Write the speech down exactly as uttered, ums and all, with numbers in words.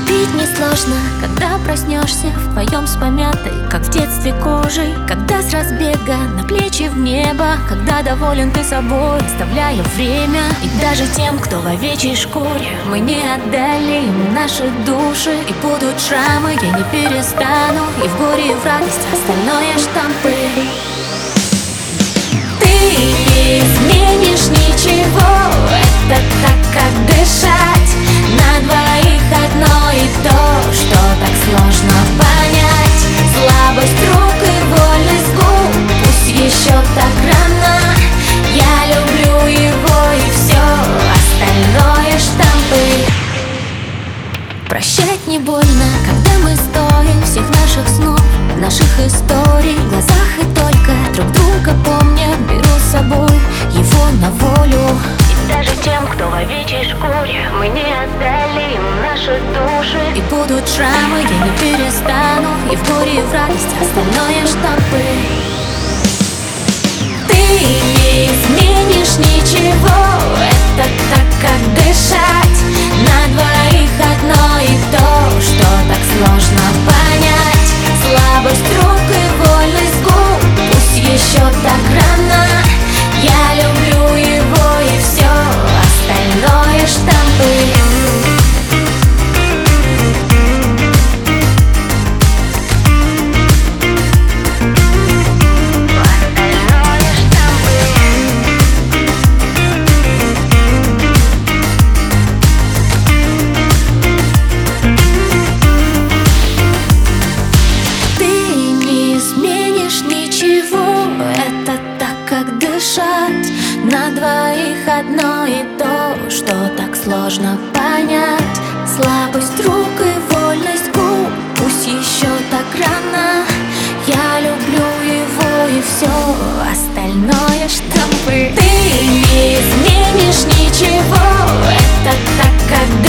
Забыть несложно, когда проснешься вдвоем с помятой, как в детстве кожей. Когда с разбега на плечи в небо, когда доволен ты собой, оставляя время. И даже тем, кто в овечьей шкуре, мы не отдали наши души. И будут шрамы, я не перестану, и в горе, и в радость остальное штампы. Ты не изменишь ничего, это так, как дышать. На двоих одно и то, что так сложно понять. Слабость рук и вольность губ, пусть еще так рано. Я люблю его и все, остальное штампы. Прощать не больно, когда мы стоим всех наших снов, наших историй в глазах, и только друг друга помня, беру с собой его на волю. И даже тем, кто в овечьей шкуре, мы не отдали им наши души. И будут шрамы, я не перестану, и в горе, и в радость остальное штампы. Ты не изменишь ничего, это так, как дышать. На двоих одно и то, что так сложно понять. Слабость рук и вольность губ, пусть еще так рано. Я люблю его и все, остальное штампы. На двоих одно и то, что так сложно понять. Слабость рук и вольность губ, пусть еще так рано. Я люблю его и все, остальное штампы. Ты не изменишь ничего, это так, как